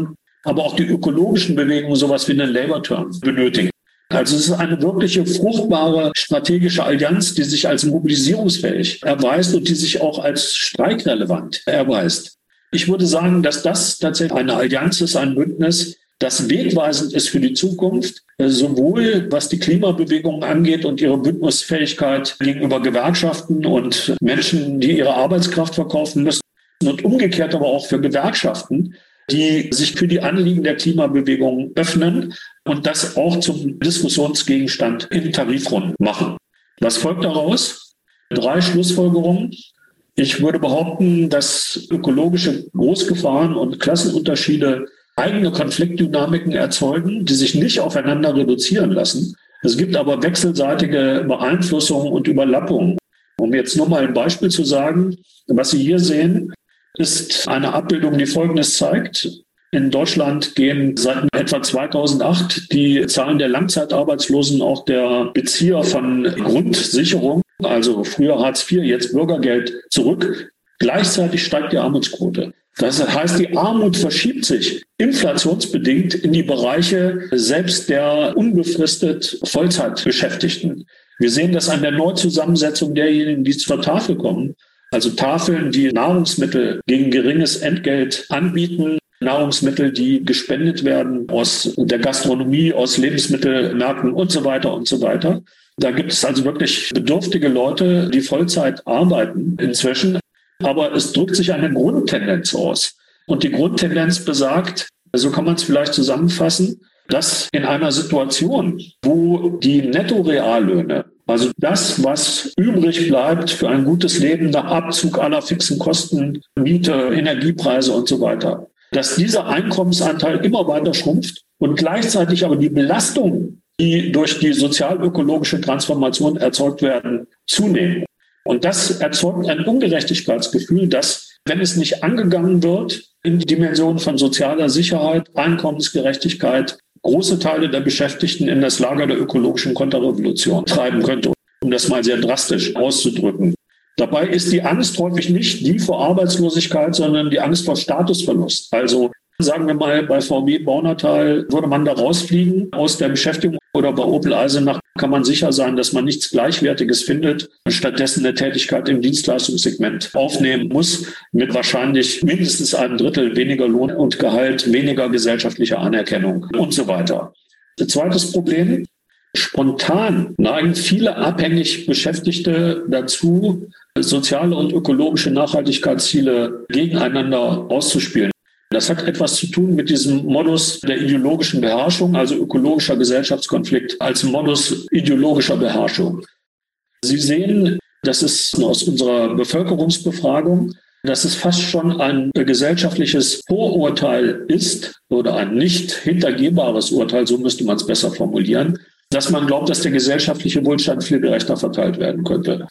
Speaker 1: aber auch die ökologischen Bewegungen sowas wie einen Labour-Term benötigen. Also es ist eine wirkliche fruchtbare strategische Allianz, die sich als mobilisierungsfähig erweist und die sich auch als streikrelevant erweist. Ich würde sagen, dass das tatsächlich eine Allianz ist, ein Bündnis, das wegweisend ist für die Zukunft, sowohl was die Klimabewegung angeht und ihre Bündnisfähigkeit gegenüber Gewerkschaften und Menschen, die ihre Arbeitskraft verkaufen müssen, und umgekehrt aber auch für Gewerkschaften, die sich für die Anliegen der Klimabewegung öffnen und das auch zum Diskussionsgegenstand in Tarifrunden machen. Was folgt daraus? 3 Schlussfolgerungen. Ich würde behaupten, dass ökologische Großgefahren und Klassenunterschiede eigene Konfliktdynamiken erzeugen, die sich nicht aufeinander reduzieren lassen. Es gibt aber wechselseitige Beeinflussungen und Überlappungen. Um jetzt nur mal ein Beispiel zu sagen, was Sie hier sehen, ist eine Abbildung, die Folgendes zeigt. In Deutschland gehen seit etwa 2008 die Zahlen der Langzeitarbeitslosen, auch der Bezieher von Grundsicherung, also früher Hartz IV, jetzt Bürgergeld, zurück. Gleichzeitig steigt die Armutsquote. Das heißt, die Armut verschiebt sich inflationsbedingt in die Bereiche selbst der unbefristet Vollzeitbeschäftigten. Wir sehen das an der Neuzusammensetzung derjenigen, die zur Tafel kommen. Also Tafeln, die Nahrungsmittel gegen geringes Entgelt anbieten, Nahrungsmittel, die gespendet werden aus der Gastronomie, aus Lebensmittelmärkten und so weiter und so weiter. Da gibt es also wirklich bedürftige Leute, die Vollzeit arbeiten inzwischen. Aber es drückt sich eine Grundtendenz aus. Und die Grundtendenz besagt, so kann man es vielleicht zusammenfassen, dass in einer Situation, wo die Nettoreallöhne, also das, was übrig bleibt für ein gutes Leben nach Abzug aller fixen Kosten, Miete, Energiepreise und so weiter, dass dieser Einkommensanteil immer weiter schrumpft und gleichzeitig aber die Belastungen, die durch die sozial-ökologische Transformation erzeugt werden, zunehmen. Und das erzeugt ein Ungerechtigkeitsgefühl, das, wenn es nicht angegangen wird, in die Dimension von sozialer Sicherheit, Einkommensgerechtigkeit, große Teile der Beschäftigten in das Lager der ökologischen Konterrevolution treiben könnte, um das mal sehr drastisch auszudrücken. Dabei ist die Angst häufig nicht die vor Arbeitslosigkeit, sondern die Angst vor Statusverlust. Also sagen wir mal, bei VW Baunatal würde man da rausfliegen aus der Beschäftigung oder bei Opel Eisenach kann man sicher sein, dass man nichts Gleichwertiges findet und stattdessen eine Tätigkeit im Dienstleistungssegment aufnehmen muss, mit wahrscheinlich mindestens einem Drittel weniger Lohn und Gehalt, weniger gesellschaftlicher Anerkennung und so weiter. Das zweite Problem: Spontan neigen viele abhängig Beschäftigte dazu, soziale und ökologische Nachhaltigkeitsziele gegeneinander auszuspielen. Das hat etwas zu tun mit diesem Modus der ideologischen Beherrschung, also ökologischer Gesellschaftskonflikt als Modus ideologischer Beherrschung. Sie sehen, das ist aus unserer Bevölkerungsbefragung, dass es fast schon ein gesellschaftliches Vorurteil ist oder ein nicht hintergehbares Urteil, so müsste man es besser formulieren, dass man glaubt, dass der gesellschaftliche Wohlstand viel gerechter verteilt werden könnte.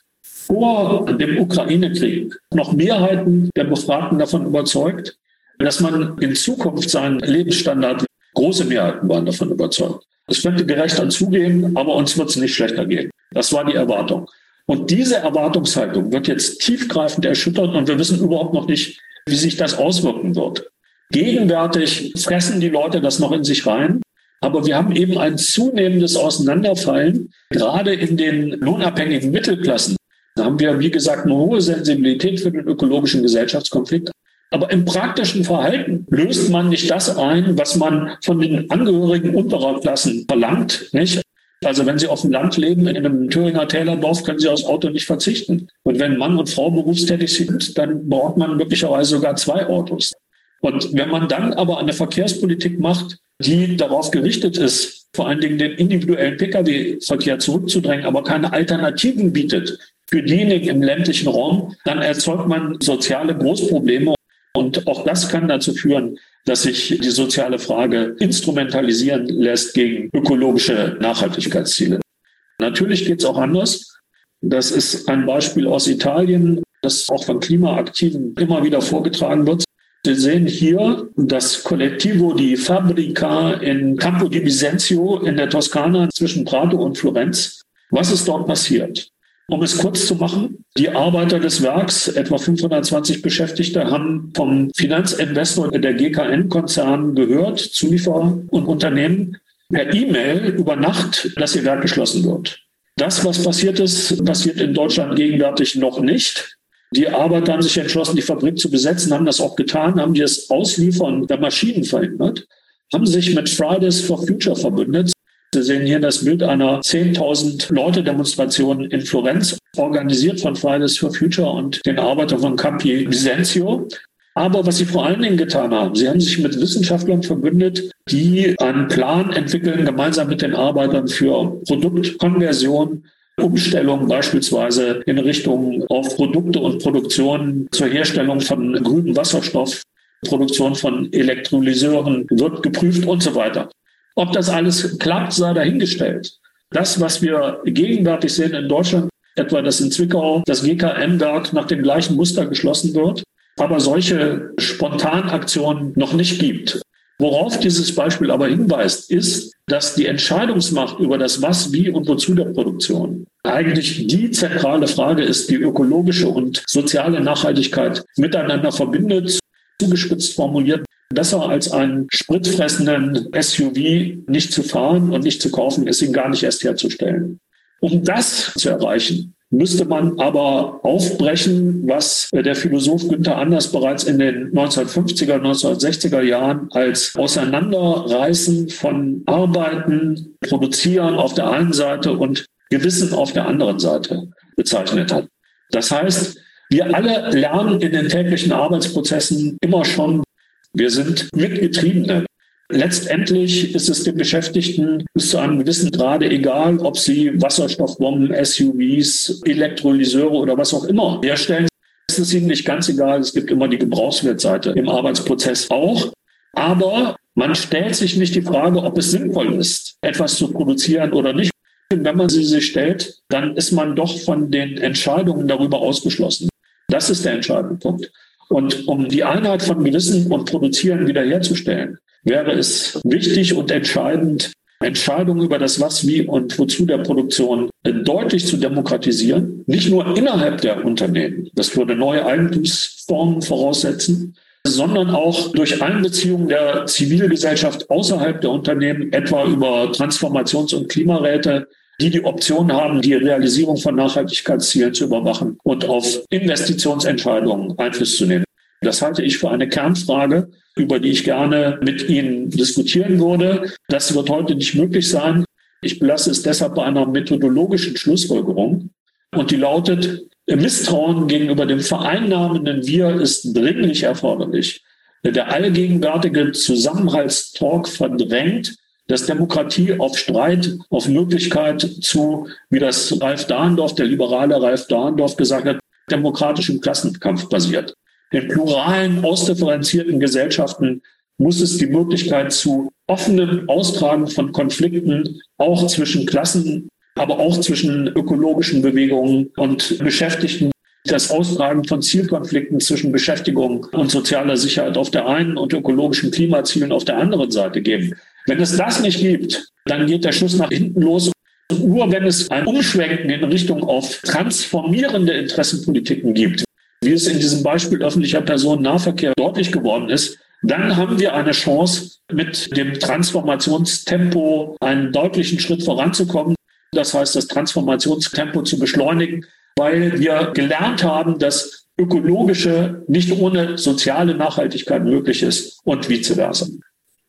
Speaker 1: Vor dem Ukraine-Krieg noch Mehrheiten der Befragten davon überzeugt, dass man in Zukunft seinen Lebensstandard, große Mehrheiten waren davon überzeugt. Es könnte gerechter zugehen, aber uns wird es nicht schlechter gehen. Das war die Erwartung. Und diese Erwartungshaltung wird jetzt tiefgreifend erschüttert und wir wissen überhaupt noch nicht, wie sich das auswirken wird. Gegenwärtig fressen die Leute das noch in sich rein, aber wir haben eben ein zunehmendes Auseinanderfallen, gerade in den lohnabhängigen Mittelklassen. Da haben wir, wie gesagt, eine hohe Sensibilität für den ökologischen Gesellschaftskonflikt. Aber im praktischen Verhalten löst man nicht das ein, was man von den Angehörigen unterer Klassen verlangt, nicht? Also wenn Sie auf dem Land leben, in einem Thüringer Tälerdorf, können Sie aufs Auto nicht verzichten. Und wenn Mann und Frau berufstätig sind, dann braucht man möglicherweise sogar 2 Autos. Und wenn man dann aber eine Verkehrspolitik macht, die darauf gerichtet ist, vor allen Dingen den individuellen Pkw-Verkehr zurückzudrängen, aber keine Alternativen bietet für diejenigen im ländlichen Raum, dann erzeugt man soziale Großprobleme. Und auch das kann dazu führen, dass sich die soziale Frage instrumentalisieren lässt gegen ökologische Nachhaltigkeitsziele. Natürlich geht es auch anders. Das ist ein Beispiel aus Italien, das auch von Klimaaktiven immer wieder vorgetragen wird. Sie sehen hier das Collettivo di Fabbrica in Campo di Bisenzio in der Toskana zwischen Prato und Florenz. Was ist dort passiert? Um es kurz zu machen, die Arbeiter des Werks, etwa 520 Beschäftigte, haben vom Finanzinvestor der GKN-Konzern gehört, Zulieferer und Unternehmen, per E-Mail über Nacht, dass ihr Werk geschlossen wird. Das, was passiert ist, passiert in Deutschland gegenwärtig noch nicht. Die Arbeiter haben sich entschlossen, die Fabrik zu besetzen, haben das auch getan, haben das Ausliefern der Maschinen verhindert, haben sich mit Fridays for Future verbündet. Sie sehen hier das Bild einer 10.000 Leute-Demonstration in Florenz, organisiert von Fridays for Future und den Arbeitern von Campi Bisenzio. Aber was sie vor allen Dingen getan haben, sie haben sich mit Wissenschaftlern verbündet, die einen Plan entwickeln, gemeinsam mit den Arbeitern für Produktkonversion, Umstellung beispielsweise in Richtung auf Produkte und Produktion zur Herstellung von grünem Wasserstoff, Produktion von Elektrolyseuren wird geprüft und so weiter. Ob das alles klappt, sei dahingestellt. Das, was wir gegenwärtig sehen in Deutschland, etwa dass in Zwickau das GKN-Werk nach dem gleichen Muster geschlossen wird, aber solche Spontanaktionen noch nicht gibt. Worauf dieses Beispiel aber hinweist, ist, dass die Entscheidungsmacht über das Was, Wie und Wozu der Produktion eigentlich die zentrale Frage ist, die ökologische und soziale Nachhaltigkeit miteinander verbindet, zugespitzt formuliert. Besser als einen spritfressenden SUV nicht zu fahren und nicht zu kaufen, ist ihn gar nicht erst herzustellen. Um das zu erreichen, müsste man aber aufbrechen, was der Philosoph Günther Anders bereits in den 1950er, 1960er Jahren als Auseinanderreißen von Arbeiten, Produzieren auf der einen Seite und Gewissen auf der anderen Seite bezeichnet hat. Das heißt, wir alle lernen in den täglichen Arbeitsprozessen immer schon, wir sind Mitgetriebene. Letztendlich ist es den Beschäftigten bis zu einem gewissen Grade egal, ob sie Wasserstoffbomben, SUVs, Elektrolyseure oder was auch immer herstellen. Es ist ihnen nicht ganz egal. Es gibt immer die Gebrauchswertseite im Arbeitsprozess auch. Aber man stellt sich nicht die Frage, ob es sinnvoll ist, etwas zu produzieren oder nicht. Und wenn man sie sich stellt, dann ist man doch von den Entscheidungen darüber ausgeschlossen. Das ist der entscheidende Punkt. Und um die Einheit von Gewissen und Produzieren wiederherzustellen, wäre es wichtig und entscheidend, Entscheidungen über das Was, Wie und Wozu der Produktion deutlich zu demokratisieren. Nicht nur innerhalb der Unternehmen, das würde neue Eigentumsformen voraussetzen, sondern auch durch Einbeziehung der Zivilgesellschaft außerhalb der Unternehmen, etwa über Transformations- und Klimaräte, die Option haben, die Realisierung von Nachhaltigkeitszielen zu überwachen und auf Investitionsentscheidungen Einfluss zu nehmen. Das halte ich für eine Kernfrage, über die ich gerne mit Ihnen diskutieren würde. Das wird heute nicht möglich sein. Ich belasse es deshalb bei einer methodologischen Schlussfolgerung. Und die lautet, Misstrauen gegenüber dem vereinnahmenden Wir ist dringlich erforderlich. Der allgegenwärtige Zusammenhaltstalk verdrängt, dass Demokratie auf Streit, auf Möglichkeit zu, wie das Ralf Dahrendorf, der liberale Ralf Dahrendorf gesagt hat, demokratischem Klassenkampf basiert. In pluralen, ausdifferenzierten Gesellschaften muss es die Möglichkeit zu offenem Austragen von Konflikten auch zwischen Klassen, aber auch zwischen ökologischen Bewegungen und Beschäftigten, das Austragen von Zielkonflikten zwischen Beschäftigung und sozialer Sicherheit auf der einen und ökologischen Klimazielen auf der anderen Seite geben. Wenn es das nicht gibt, dann geht der Schuss nach hinten los. Und nur wenn es ein Umschwenken in Richtung auf transformierende Interessenpolitiken gibt, wie es in diesem Beispiel öffentlicher Personennahverkehr deutlich geworden ist, dann haben wir eine Chance, mit dem Transformationstempo einen deutlichen Schritt voranzukommen. Das heißt, das Transformationstempo zu beschleunigen, weil wir gelernt haben, dass ökologische nicht ohne soziale Nachhaltigkeit möglich ist und vice versa.